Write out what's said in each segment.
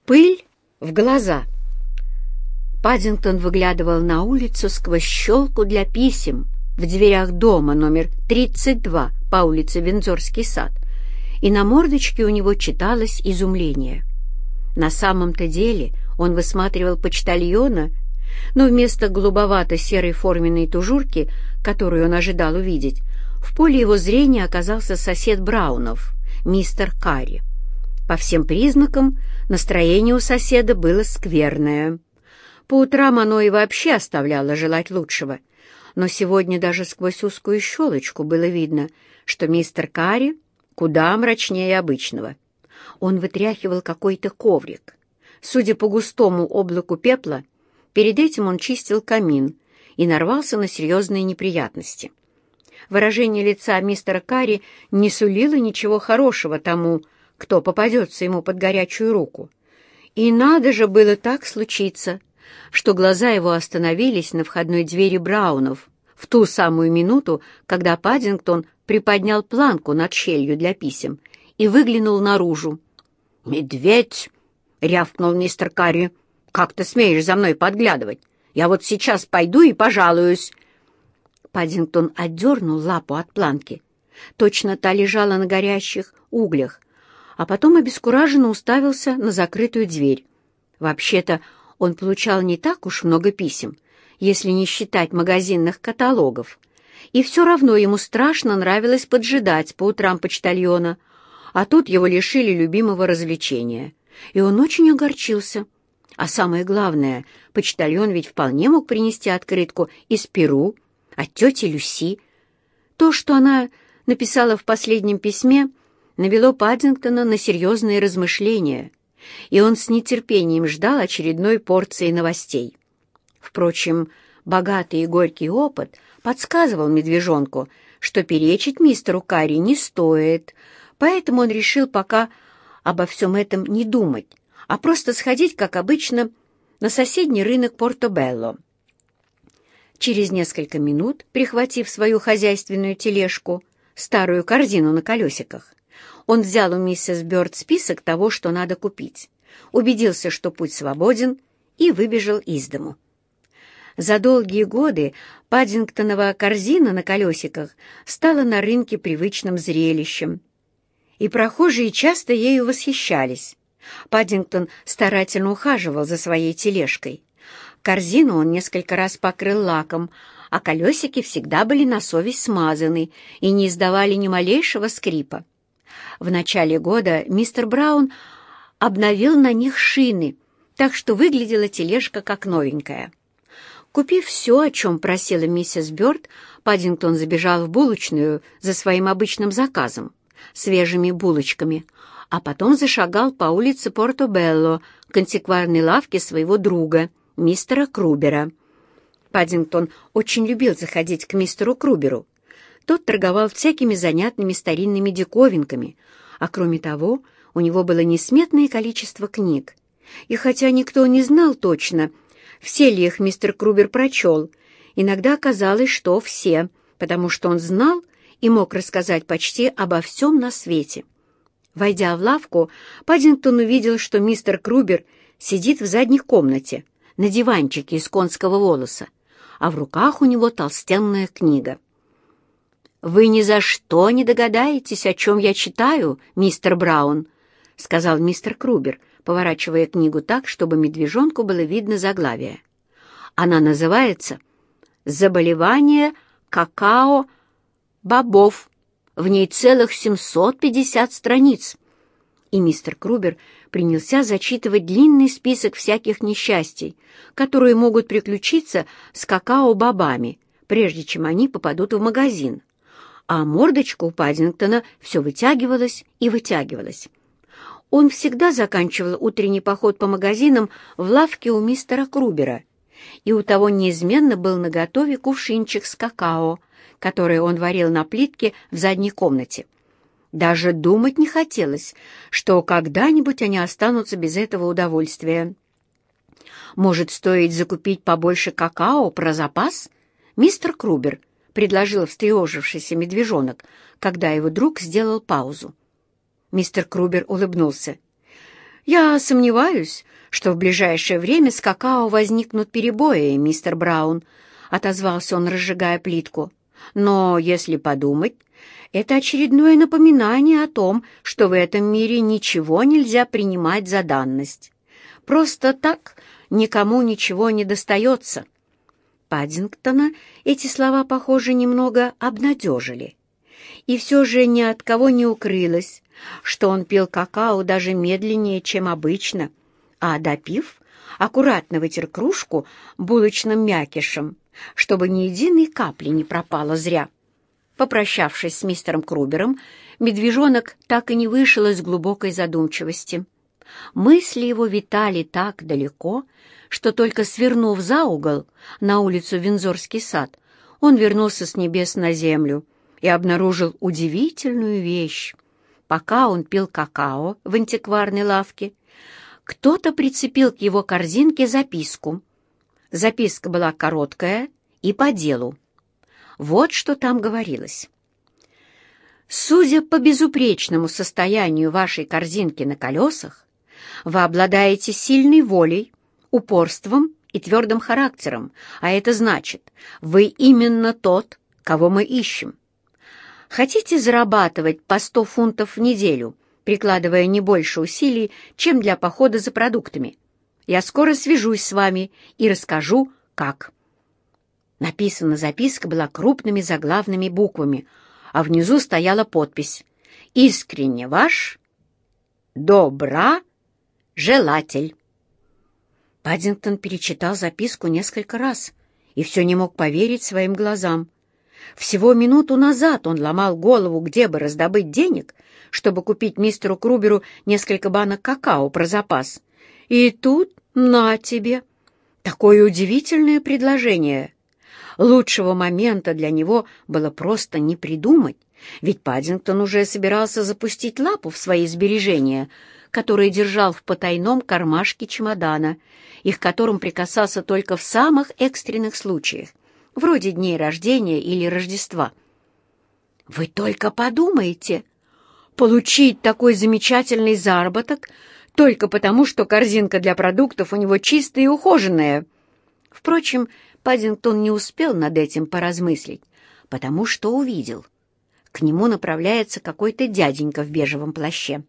Пыль в глаза. Паддингтон выглядывал на улицу сквозь щелку для писем в дверях дома номер 32 по улице Виндзорский сад, и на мордочке у него читалось изумление. На самом-то деле он высматривал почтальона, но вместо голубовато-серой форменной тужурки, которую он ожидал увидеть, в поле его зрения оказался сосед Браунов, мистер Карри. По всем признакам настроение у соседа было скверное. По утрам оно и вообще оставляло желать лучшего, но сегодня даже сквозь узкую щелочку было видно, что мистер Карри куда мрачнее обычного. Он вытряхивал какой-то коврик. Судя по густому облаку пепла, перед этим он чистил камин и нарвался на серьезные неприятности. Выражение лица мистера Карри не сулило ничего хорошего тому, кто попадется ему под горячую руку. И надо же было так случиться, что глаза его остановились на входной двери Браунов в ту самую минуту, когда Паддингтон приподнял планку над щелью для писем и выглянул наружу. «Медведь!» — рявкнул мистер Карри. «Как ты смеешь за мной подглядывать? Я вот сейчас пойду и пожалуюсь!» Паддингтон отдернул лапу от планки. Точно та лежала на горящих углях, а потом обескураженно уставился на закрытую дверь. Вообще-то он получал не так уж много писем, если не считать магазинных каталогов, и все равно ему страшно нравилось поджидать по утрам почтальона, а тут его лишили любимого развлечения, и он очень огорчился. А самое главное, почтальон ведь вполне мог принести открытку из Перу от тети Люси. То, что она написала в последнем письме, навело Паддингтона на серьезные размышления, и он с нетерпением ждал очередной порции новостей. Впрочем, богатый и горький опыт подсказывал медвежонку, что перечить мистеру Карри не стоит, поэтому он решил пока обо всем этом не думать, а просто сходить, как обычно, на соседний рынок Портобелло. Через несколько минут, прихватив свою хозяйственную тележку, старую корзину на колесиках, он взял у миссис Бёрд список того, что надо купить, убедился, что путь свободен, и выбежал из дому. За долгие годы Паддингтонова корзина на колесиках стала на рынке привычным зрелищем, и прохожие часто ею восхищались. Паддингтон старательно ухаживал за своей тележкой. Корзину он несколько раз покрыл лаком, а колесики всегда были на совесть смазаны и не издавали ни малейшего скрипа. В начале года мистер Браун обновил на них шины, так что выглядела тележка как новенькая. Купив все, о чем просила миссис Бёрд, Паддингтон забежал в булочную за своим обычным заказом — свежими булочками, а потом зашагал по улице Портобелло к антикварной лавке своего друга, мистера Крубера. Паддингтон очень любил заходить к мистеру Круберу. Тот торговал всякими занятными старинными диковинками, а кроме того, у него было несметное количество книг. И хотя никто не знал точно, все ли их мистер Крубер прочел, иногда казалось, что все, потому что он знал и мог рассказать почти обо всем на свете. Войдя в лавку, Паддингтон увидел, что мистер Крубер сидит в задней комнате на диванчике из конского волоса, а в руках у него толстенная книга. «Вы ни за что не догадаетесь, о чем я читаю, мистер Браун», — сказал мистер Крубер, поворачивая книгу так, чтобы медвежонку было видно заглавие. «Она называется «Заболевание какао-бобов». В ней целых 750 страниц». И мистер Крубер принялся зачитывать длинный список всяких несчастий, которые могут приключиться с какао-бобами, прежде чем они попадут в магазин. А мордочка у Паддингтона все вытягивалась и вытягивалась. Он всегда заканчивал утренний поход по магазинам в лавке у мистера Крубера, и у того неизменно был наготове кувшинчик с какао, которое он варил на плитке в задней комнате. Даже думать не хотелось, что когда-нибудь они останутся без этого удовольствия. «Может, стоит закупить побольше какао про запас, мистер Крубер?» — предложил встревожившийся медвежонок, когда его друг сделал паузу. Мистер Крубер улыбнулся. «Я сомневаюсь, что в ближайшее время с какао возникнут перебои, мистер Браун», — отозвался он, разжигая плитку. «Но, если подумать, это очередное напоминание о том, что в этом мире ничего нельзя принимать за данность. Просто так никому ничего не достается». Паддингтона эти слова, похоже, немного обнадежили. И все же ни от кого не укрылось, что он пил какао даже медленнее, чем обычно, а, допив, аккуратно вытер кружку булочным мякишем, чтобы ни единой капли не пропало зря. Попрощавшись с мистером Крубером, медвежонок так и не вышел из глубокой задумчивости. Мысли его витали так далеко, что только свернув за угол на улицу Виндзорский сад, он вернулся с небес на землю и обнаружил удивительную вещь. Пока он пил какао в антикварной лавке, кто-то прицепил к его корзинке записку. Записка была короткая и по делу. Вот что там говорилось. «Судя по безупречному состоянию вашей корзинки на колесах, вы обладаете сильной волей, упорством и твердым характером, а это значит, вы именно тот, кого мы ищем. Хотите зарабатывать по 100 фунтов в неделю, прикладывая не больше усилий, чем для похода за продуктами? Я скоро свяжусь с вами и расскажу, как». Написана записка была крупными заглавными буквами, а внизу стояла подпись «Искренне ваш, доброжелатель». Паддингтон перечитал записку несколько раз и все не мог поверить своим глазам. Всего минуту назад он ломал голову, где бы раздобыть денег, чтобы купить мистеру Круберу несколько банок какао про запас. И тут на тебе! Такое удивительное предложение! Лучшего момента для него было просто не придумать, ведь Паддингтон уже собирался запустить лапу в свои сбережения, которые держал в потайном кармашке чемодана и к которым прикасался только в самых экстренных случаях, вроде дней рождения или Рождества. Вы только подумайте, получить такой замечательный заработок только потому, что корзинка для продуктов у него чистая и ухоженная. Впрочем, Паддингтон не успел над этим поразмыслить, потому что увидел. К нему направляется какой-то дяденька в бежевом плаще.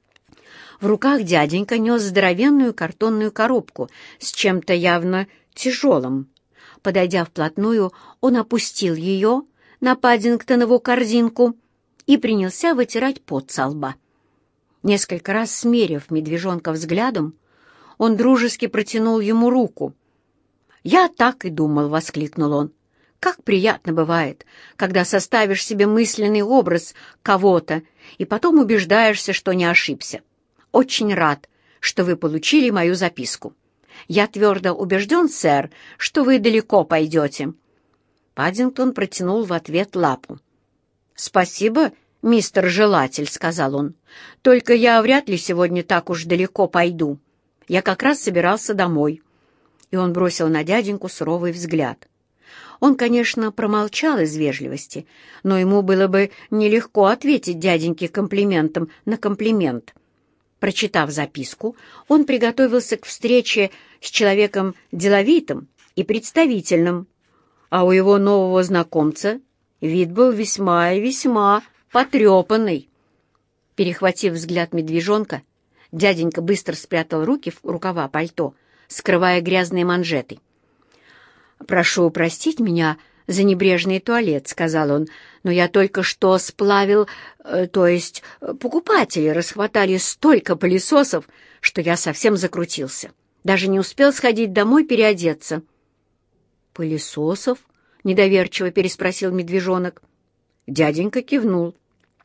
В руках дяденька нес здоровенную картонную коробку с чем-то явно тяжелым. Подойдя вплотную, он опустил ее на Паддингтонову корзинку и принялся вытирать пот со лба. Несколько раз смерив медвежонка взглядом, он дружески протянул ему руку. «Я так и думал», — воскликнул он. «Как приятно бывает, когда составишь себе мысленный образ кого-то и потом убеждаешься, что не ошибся. Очень рад, что вы получили мою записку. Я твердо убежден, сэр, что вы далеко пойдете». Паддингтон протянул в ответ лапу. «Спасибо, мистер Желатель», — сказал он. «Только я вряд ли сегодня так уж далеко пойду. Я как раз собирался домой». И он бросил на дяденьку суровый взгляд. Он, конечно, промолчал из вежливости, но ему было бы нелегко ответить дяденьке комплиментом на комплимент. Прочитав записку, он приготовился к встрече с человеком деловитым и представительным, а у его нового знакомца вид был весьма и весьма потрепанный. Перехватив взгляд медвежонка, дяденька быстро спрятал руки в рукава пальто, скрывая грязные манжеты. «Прошу простить меня за небрежный туалет», — сказал он, «но я только что сплавил, то есть покупатели расхватали столько пылесосов, что я совсем закрутился. Даже не успел сходить домой переодеться». «Пылесосов?» — недоверчиво переспросил медвежонок. Дяденька кивнул.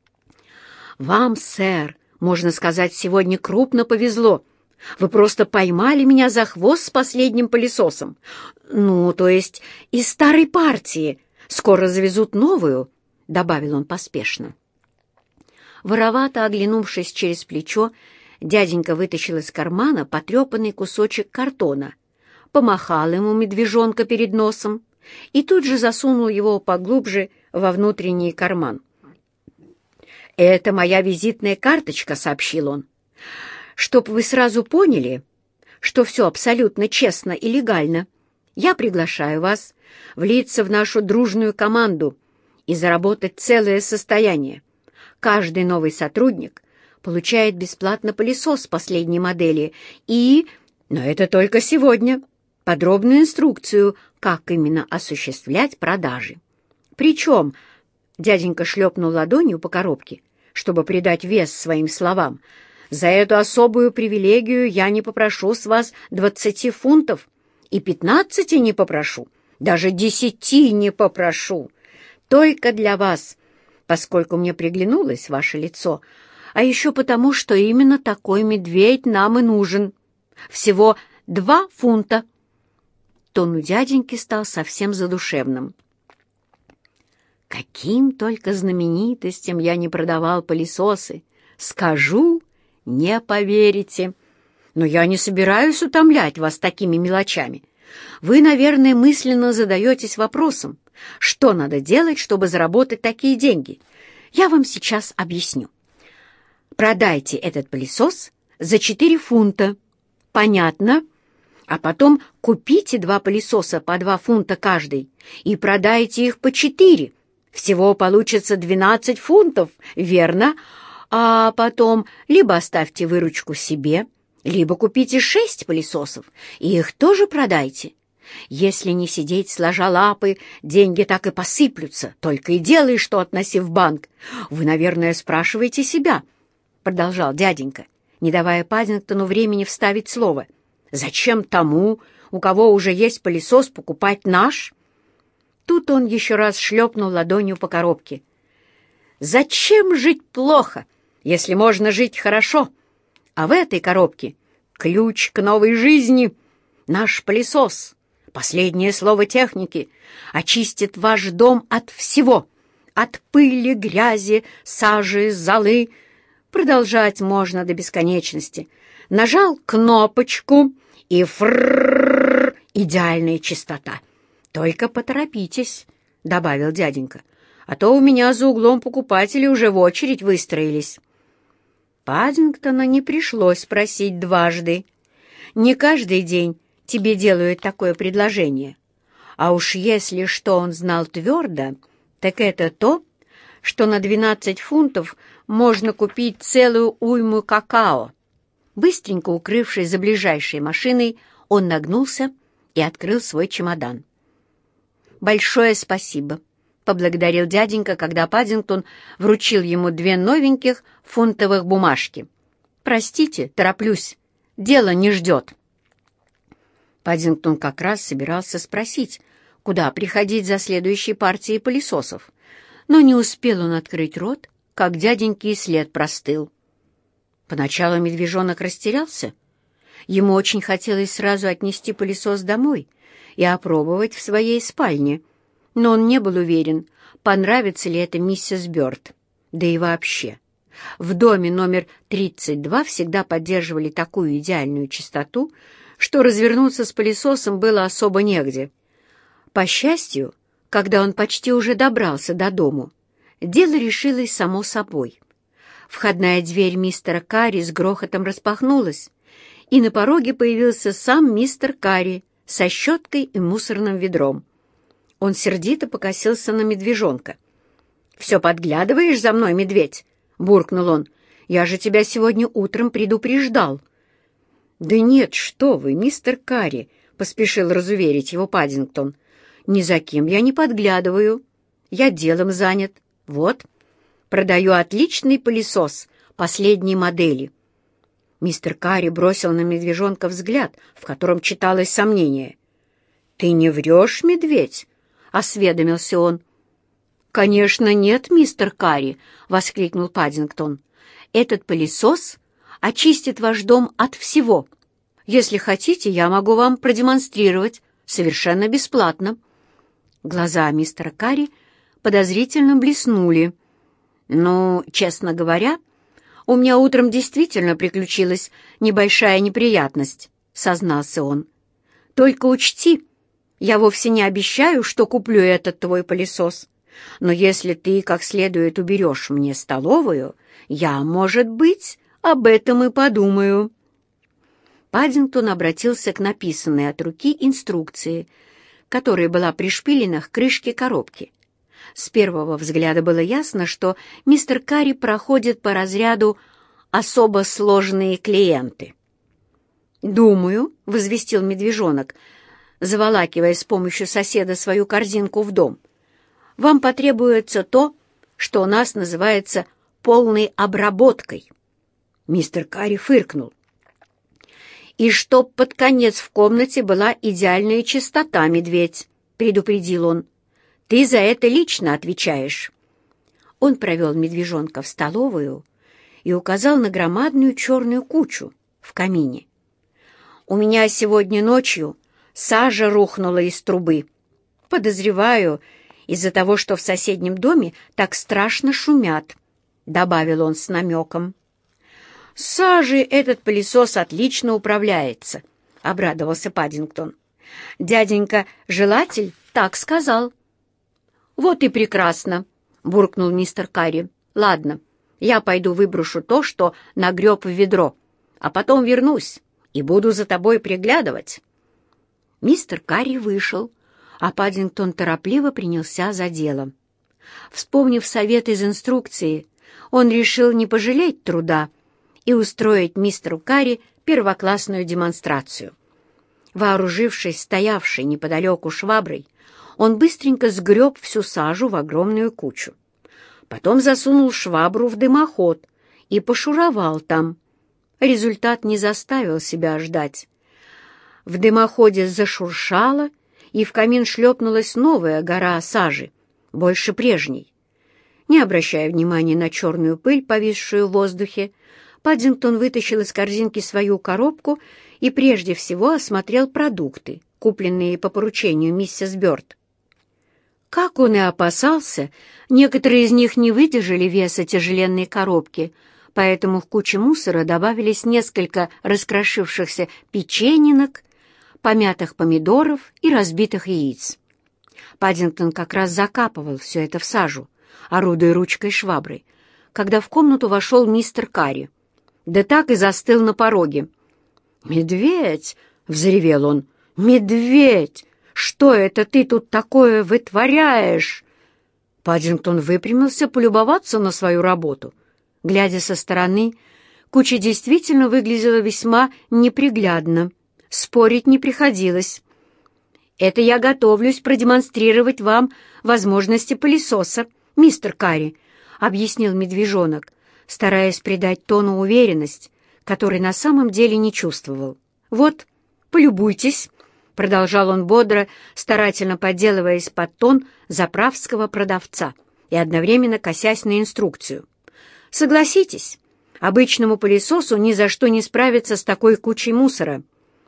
«Вам, сэр, можно сказать, сегодня крупно повезло. Вы просто поймали меня за хвост с последним пылесосом. Ну, то есть из старой партии. Скоро завезут новую», — добавил он поспешно. Воровато оглянувшись через плечо, дяденька вытащил из кармана потрепанный кусочек картона, помахал ему медвежонка перед носом и тут же засунул его поглубже во внутренний карман. «Это моя визитная карточка», — сообщил он. Чтоб вы сразу поняли, что все абсолютно честно и легально, я приглашаю вас влиться в нашу дружную команду и заработать целое состояние. Каждый новый сотрудник получает бесплатно пылесос последней модели и, но это только сегодня, подробную инструкцию, как именно осуществлять продажи. Причем, дяденька шлепнул ладонью по коробке, чтобы придать вес своим словам, за эту особую привилегию я не попрошу с вас 20 фунтов и 15 не попрошу, даже 10 не попрошу. Только для вас, поскольку мне приглянулось ваше лицо, а еще потому, что именно такой медведь нам и нужен. Всего 2 фунта. Тон у дяденьки стал совсем задушевным. Каким только знаменитостям я не продавал пылесосы, скажу, не поверите. Но я не собираюсь утомлять вас такими мелочами. Вы, наверное, мысленно задаетесь вопросом, что надо делать, чтобы заработать такие деньги. Я вам сейчас объясню. Продайте этот пылесос за 4 фунта. Понятно? А потом купите 2 пылесоса по 2 фунта каждый и продайте их по 4. Всего получится 12 фунтов, верно? А потом либо оставьте выручку себе, либо купите 6 пылесосов и их тоже продайте. Если не сидеть сложа лапы, деньги так и посыплются, только и делай, что относи в банк. Вы, наверное, спрашиваете себя, — продолжал дяденька, не давая Паддингтону времени вставить слово. «Зачем тому, у кого уже есть пылесос, покупать наш?» Тут он еще раз шлепнул ладонью по коробке. «Зачем жить плохо, если можно жить хорошо? А в этой коробке ключ к новой жизни. Наш пылесос, последнее слово техники, очистит ваш дом от всего, от пыли, грязи, сажи, золы. Продолжать можно до бесконечности. Нажал кнопочку, и фрррррр, идеальная чистота. Только поторопитесь», — добавил дяденька, «а то у меня за углом покупатели уже в очередь выстроились». Паддингтона не пришлось просить дважды. Не каждый день тебе делают такое предложение. А уж если что он знал твердо, так это то, что на 12 фунтов можно купить целую уйму какао. Быстренько укрывшись за ближайшей машиной, он нагнулся и открыл свой чемодан. «Большое спасибо», — поблагодарил дяденька, когда Паддингтон вручил ему 2 новеньких фунтовых бумажки. «Простите, тороплюсь, дело не ждет». Паддингтон как раз собирался спросить, куда приходить за следующей партией пылесосов, но не успел он открыть рот, как дяденьке и след простыл. Поначалу медвежонок растерялся. Ему очень хотелось сразу отнести пылесос домой и опробовать в своей спальне, но он не был уверен, понравится ли это миссис Бёрд. Да и вообще, в доме номер 32 всегда поддерживали такую идеальную чистоту, что развернуться с пылесосом было особо негде. По счастью, когда он почти уже добрался до дому, дело решилось само собой. Входная дверь мистера Карри с грохотом распахнулась, и на пороге появился сам мистер Карри со щеткой и мусорным ведром. Он сердито покосился на медвежонка. «Все подглядываешь за мной, медведь?» — буркнул он. «Я же тебя сегодня утром предупреждал». «Да нет, что вы, мистер Карри!» — поспешил разуверить его Паддингтон. «Ни за кем я не подглядываю. Я делом занят. Вот, продаю отличный пылесос последней модели». Мистер Карри бросил на медвежонка взгляд, в котором читалось сомнение. «Ты не врешь, медведь?» — осведомился он. «Конечно нет, мистер Карри!» — воскликнул Паддингтон. «Этот пылесос очистит ваш дом от всего. Если хотите, я могу вам продемонстрировать совершенно бесплатно». Глаза мистера Карри подозрительно блеснули. «Ну, честно говоря, у меня утром действительно приключилась небольшая неприятность», — сознался он. «Только учти, я вовсе не обещаю, что куплю этот твой пылесос. Но если ты как следует уберешь мне столовую, я, может быть, об этом и подумаю». Паддингтон обратился к написанной от руки инструкции, которая была пришпилена к крышке коробки. С первого взгляда было ясно, что мистер Карри проходит по разряду «особо сложные клиенты». «Думаю», — возвестил медвежонок, заволакивая с помощью соседа свою корзинку в дом, «вам потребуется то, что у нас называется полной обработкой». Мистер Карри фыркнул. «И чтоб под конец в комнате была идеальная чистота, медведь», — предупредил он. «Ты за это лично отвечаешь». Он провел медвежонка в столовую и указал на громадную черную кучу в камине. «У меня сегодня ночью сажа рухнула из трубы. Подозреваю, из-за того, что в соседнем доме так страшно шумят», — добавил он с намеком. «С сажей этот пылесос отлично управляется», — обрадовался Паддингтон. «Дяденька Желатель так сказал». «Вот и прекрасно», — буркнул мистер Карри. «Ладно, я пойду выброшу то, что нагреб в ведро, а потом вернусь и буду за тобой приглядывать». Мистер Карри вышел, а Паддингтон торопливо принялся за дело. Вспомнив совет из инструкции, он решил не пожалеть труда и устроить мистеру Карри первоклассную демонстрацию. Вооружившись стоявшей неподалеку шваброй, он быстренько сгреб всю сажу в огромную кучу. Потом засунул швабру в дымоход и пошуровал там. Результат не заставил себя ждать. В дымоходе зашуршало, и в камин шлепнулась новая гора сажи, больше прежней. Не обращая внимания на черную пыль, повисшую в воздухе, Паддингтон вытащил из корзинки свою коробку и прежде всего осмотрел продукты, купленные по поручению миссис Бёрд. Как он и опасался, некоторые из них не выдержали веса тяжеленной коробки, поэтому в кучу мусора добавились несколько раскрошившихся печенинок, помятых помидоров и разбитых яиц. Паддингтон как раз закапывал все это в сажу, орудуя ручкой швабры, когда в комнату вошел мистер Карри. Да так и застыл на пороге. «Медведь!» — взревел он. «Медведь! Что это ты тут такое вытворяешь?» Паддингтон выпрямился полюбоваться на свою работу. Глядя со стороны, куча действительно выглядела весьма неприглядно. Спорить не приходилось. «Это я готовлюсь продемонстрировать вам возможности пылесоса, мистер Карри», — объяснил медвежонок, стараясь придать тону уверенность, которой на самом деле не чувствовал. «Вот, полюбуйтесь», — продолжал он бодро, старательно подделываясь под тон заправского продавца и одновременно косясь на инструкцию. «Согласитесь, обычному пылесосу ни за что не справиться с такой кучей мусора».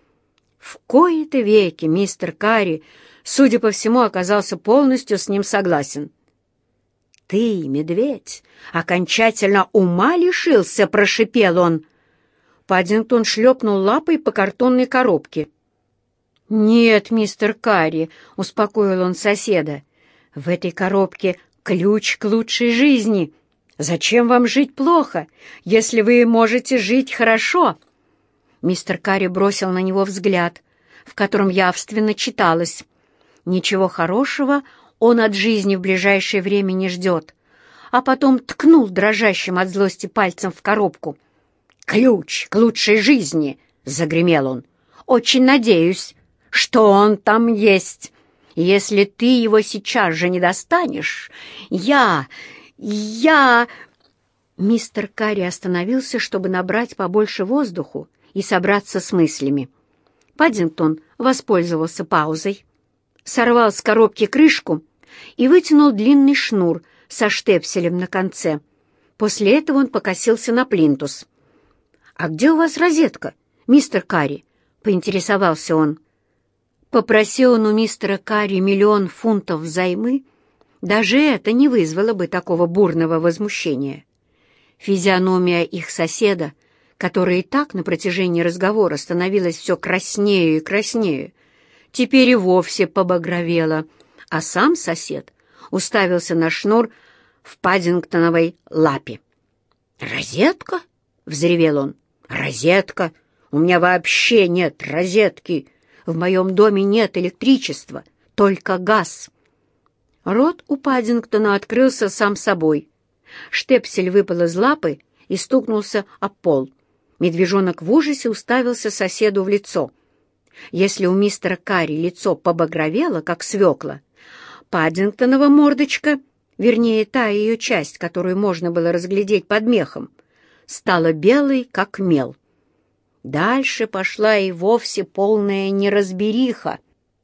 В кои-то веки мистер Карри, судя по всему, оказался полностью с ним согласен. «Ты, медведь, окончательно ума лишился!» — прошипел он. Паддингтон шлепнул лапой по картонной коробке. «Нет, мистер Карри», — успокоил он соседа, — «в этой коробке ключ к лучшей жизни. Зачем вам жить плохо, если вы можете жить хорошо?» Мистер Карри бросил на него взгляд, в котором явственно читалось: «Ничего хорошего он от жизни в ближайшее время не ждет», а потом ткнул дрожащим от злости пальцем в коробку. «Ключ к лучшей жизни!» — загремел он. «Очень надеюсь, что он там есть. Если ты его сейчас же не достанешь, я...» Мистер Карри остановился, чтобы набрать побольше воздуху и собраться с мыслями. Паддингтон воспользовался паузой, сорвал с коробки крышку и вытянул длинный шнур со штепселем на конце. После этого он покосился на плинтус. «А где у вас розетка, мистер Карри?» — поинтересовался он. Попроси он у мистера Карри 1 000 000 фунтов взаймы, даже это не вызвало бы такого бурного возмущения. Физиономия их соседа, которая и так на протяжении разговора становилась все краснее и краснее, теперь и вовсе побагровела, а сам сосед уставился на шнур в паддингтоновой лапе. «Розетка?» — взревел он. «Розетка! У меня вообще нет розетки! В моем доме нет электричества, только газ!» Рот у Паддингтона открылся сам собой. Штепсель выпал из лапы и стукнулся об пол. Медвежонок в ужасе уставился соседу в лицо. Если у мистера Карри лицо побагровело, как свекла, Паддингтонова мордочка, вернее, та ее часть, которую можно было разглядеть под мехом, стала белой, как мел. Дальше пошла и вовсе полная неразбериха.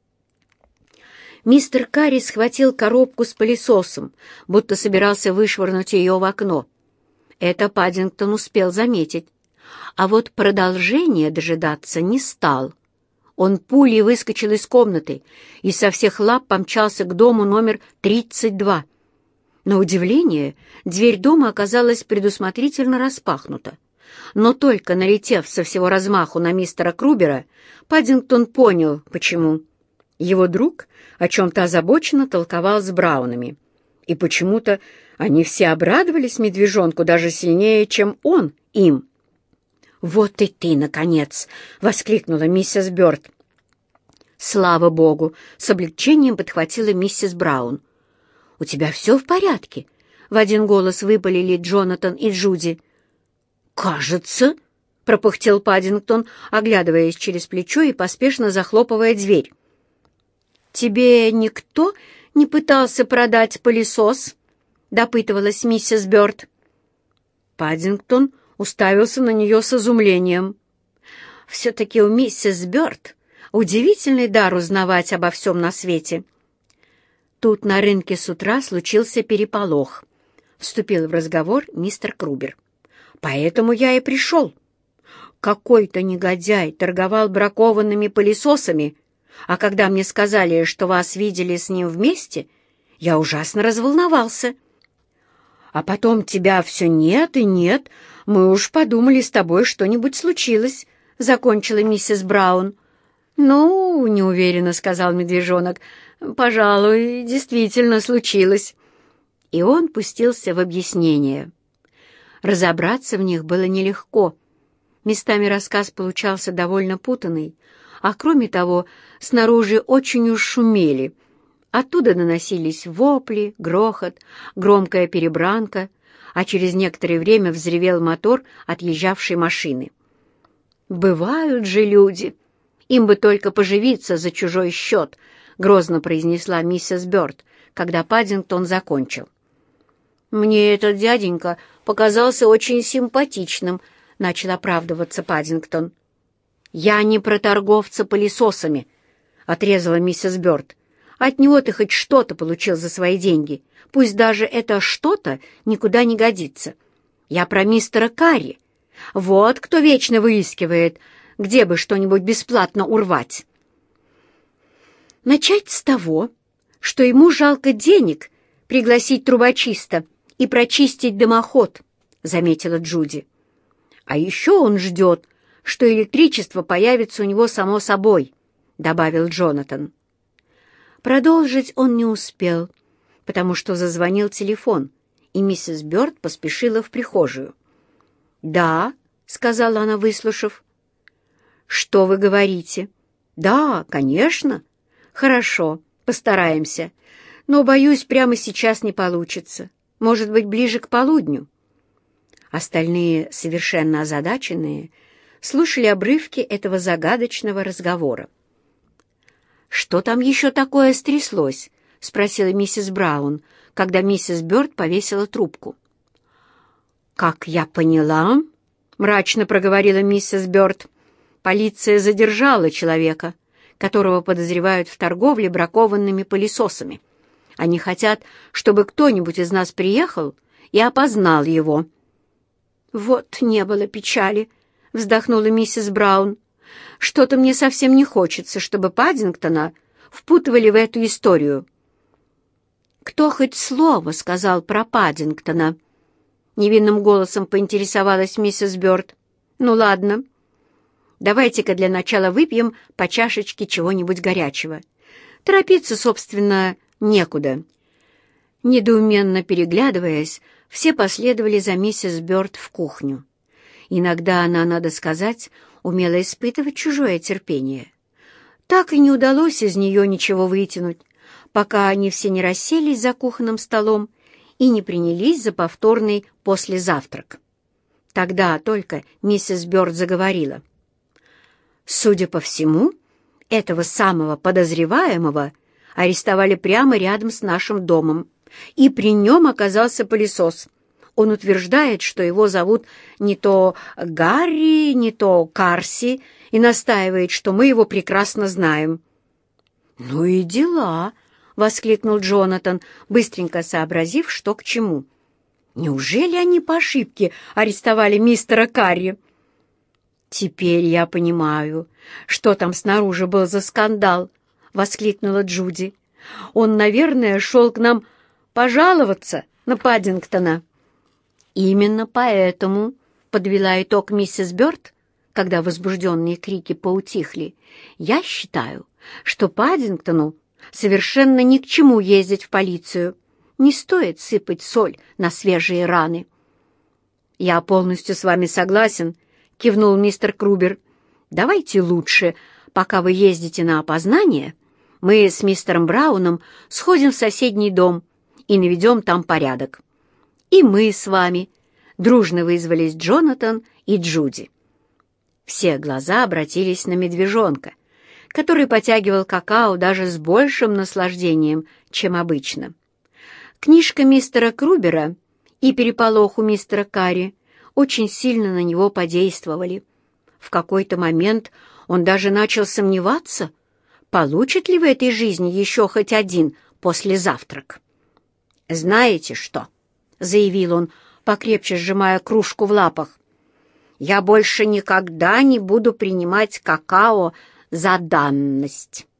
Мистер Карри схватил коробку с пылесосом, будто собирался вышвырнуть ее в окно. Это Паддингтон успел заметить, а вот продолжения дожидаться не стал. Он пулей выскочил из комнаты и со всех лап помчался к дому номер 32. На удивление, дверь дома оказалась предусмотрительно распахнута. Но только налетев со всего размаху на мистера Крубера, Паддингтон понял, почему. Его друг о чем-то озабоченно толковал с Браунами. И почему-то они все обрадовались медвежонку даже сильнее, чем он им. «Вот и ты, наконец!» — воскликнула миссис Бёрд. «Слава богу!» — с облегчением подхватила миссис Браун. «У тебя все в порядке?» — в один голос выпалили Джонатан и Джуди. «Кажется», — пропыхтел Паддингтон, оглядываясь через плечо и поспешно захлопывая дверь. «Тебе никто не пытался продать пылесос?» — допытывалась миссис Бёрд. Паддингтон уставился на нее с изумлением. «Все-таки у миссис Бёрд удивительный дар узнавать обо всем на свете». Тут на рынке с утра случился переполох. Вступил в разговор мистер Крубер. «Поэтому я и пришел. Какой-то негодяй торговал бракованными пылесосами, а когда мне сказали, что вас видели с ним вместе, я ужасно разволновался. А потом тебя все нет и нет, мы уж подумали, с тобой что-нибудь случилось», — закончила миссис Браун. «Ну, — неуверенно сказал медвежонок, — пожалуй, действительно случилось». И он пустился в объяснение. Разобраться в них было нелегко. Местами рассказ получался довольно путанный, а кроме того, снаружи очень уж шумели. Оттуда доносились вопли, грохот, громкая перебранка, а через некоторое время взревел мотор отъезжавшей машины. «Бывают же люди! Им бы только поживиться за чужой счет», — грозно произнесла миссис Бёрд, когда Паддингтон закончил. «Мне этот дяденька показался очень симпатичным», — начал оправдываться Паддингтон. «Я не про торговца пылесосами», — отрезала миссис Бёрд. «От него ты хоть что-то получил за свои деньги, пусть даже это что-то никуда не годится. Я про мистера Карри. Вот кто вечно выискивает, где бы что-нибудь бесплатно урвать». «Начать с того, что ему жалко денег пригласить трубочиста и прочистить дымоход», — заметила Джуди. «А еще он ждет, что электричество появится у него само собой», — добавил Джонатан. Продолжить он не успел, потому что зазвонил телефон, и миссис Бёрд поспешила в прихожую. «Да», — сказала она, выслушав. «Что вы говорите?» «Да, конечно». «Хорошо, постараемся. Но, боюсь, прямо сейчас не получится. Может быть, ближе к полудню». Остальные, совершенно озадаченные, слушали обрывки этого загадочного разговора. «Что там еще такое стряслось?» — спросила миссис Браун, когда миссис Бёрд повесила трубку. «Как я поняла», — мрачно проговорила миссис Бёрд, «полиция задержала человека, которого подозревают в торговле бракованными пылесосами. Они хотят, чтобы кто-нибудь из нас приехал и опознал его». «Вот не было печали», — вздохнула миссис Браун. «Что-то мне совсем не хочется, чтобы Паддингтона впутывали в эту историю». «Кто хоть слово сказал про Паддингтона?» — невинным голосом поинтересовалась миссис Бёрд. «Ну ладно. Давайте-ка для начала выпьем по чашечке чего-нибудь горячего. Торопиться, собственно, некуда». Недоуменно переглядываясь, все последовали за миссис Бёрд в кухню. Иногда она, надо сказать, умела испытывать чужое терпение. Так и не удалось из нее ничего вытянуть, пока они все не расселись за кухонным столом и не принялись за повторный послезавтрак. Тогда только миссис Бёрд заговорила. «Судя по всему, этого самого подозреваемого арестовали прямо рядом с нашим домом, и при нем оказался пылесос. Он утверждает, что его зовут не то Гарри, не то Карси, и настаивает, что мы его прекрасно знаем». «Ну и дела!» — воскликнул Джонатан, быстренько сообразив, что к чему. «Неужели они по ошибке арестовали мистера Карри?» «Теперь я понимаю, что там снаружи был за скандал», — воскликнула Джуди. «Он, наверное, шел к нам пожаловаться на Паддингтона». «Именно поэтому», — подвела итог миссис Бёрд, когда возбужденные крики поутихли, «я считаю, что Паддингтону совершенно ни к чему ездить в полицию. Не стоит сыпать соль на свежие раны». «Я полностью с вами согласен», — кивнул мистер Крубер. «Давайте лучше, пока вы ездите на опознание, мы с мистером Брауном сходим в соседний дом и наведем там порядок». «И мы с вами», — дружно вызвались Джонатан и Джуди. Все глаза обратились на медвежонка, который потягивал какао даже с большим наслаждением, чем обычно. Книжка мистера Крубера и переполох у мистера Карри очень сильно на него подействовали. В какой-то момент он даже начал сомневаться, получит ли в этой жизни еще хоть один послезавтрак. «Знаете что?» — заявил он, покрепче сжимая кружку в лапах. «Я больше никогда не буду принимать какао за данность».